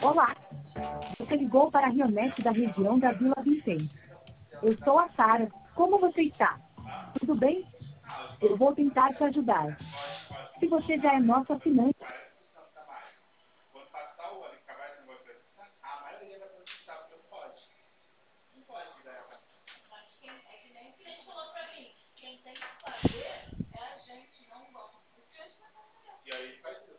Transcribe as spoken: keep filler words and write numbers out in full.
Olá, você ligou para a Rionete da região da Vila Vicente. Eu sou a Sara. Como você está? Tudo bem? Eu vou tentar te ajudar. Se você já é nosso assinante,